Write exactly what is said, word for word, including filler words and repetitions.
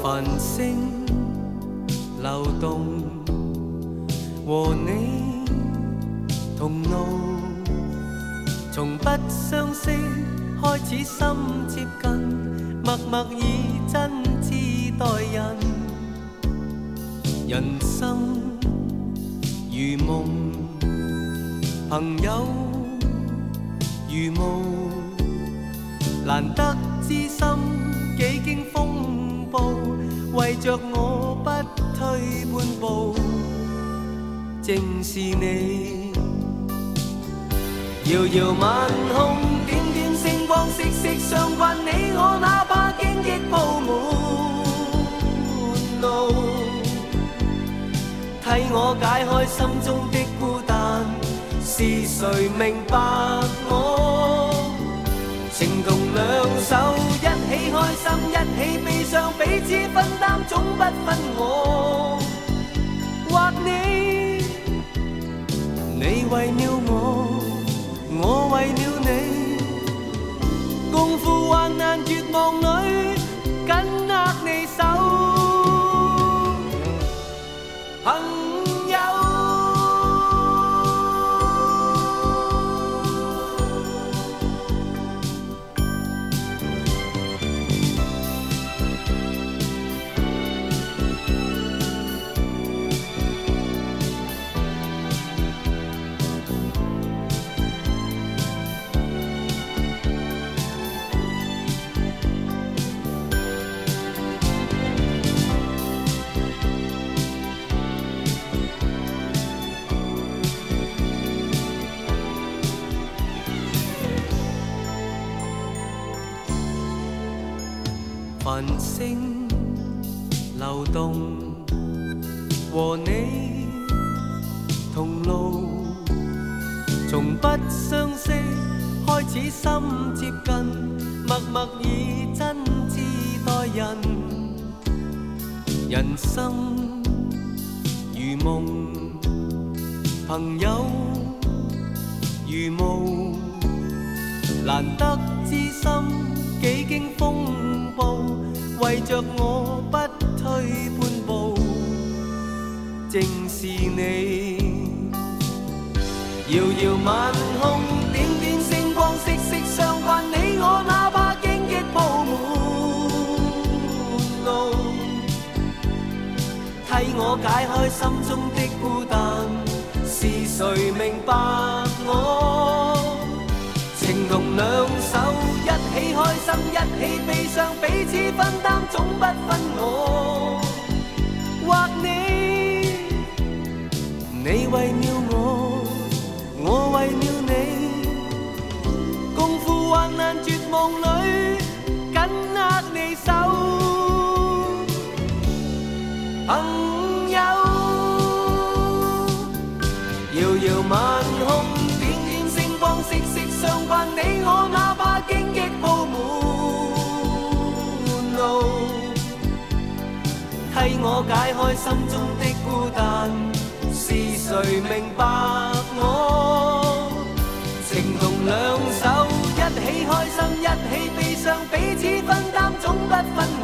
繁星流动，和你同路，從不相識開始心接近，默默以真摯待人。人生如夢，朋友如霧，難得知心幾經風暴，為着我不退半步，正是你。遙遙晚空，點點星光，息息相關，你我哪怕荊棘鋪滿路，替我解開心中的孤單，是誰明白我？情同兩手，一起開心，一起悲傷，彼此分擔，總不分我或你。你為了我，我為了你，共赴患難絕望裏，緊握你手，朋友。繁星流動，和你同路，從不相識開始心接近，默默以真摯待人。人生如夢，朋友如霧，難得知心幾經風暴，為着我不退半步，正是你。遙遙晚空，點點星光，息息相關，你我哪怕荊棘鋪滿路，替我解開心中的孤單，是誰明白我？情同兩手，一起開心，一起悲傷，彼此分擔，總不分我或你。你為了我，我為了你，共赴患難絕望裏，緊握你手，朋友。遙遙晚空，息息相關，你我哪怕荊棘鋪滿路，替我解開心中的孤單，是誰明白我？情同兩手，一起開心，一起悲傷，彼此分擔，總不分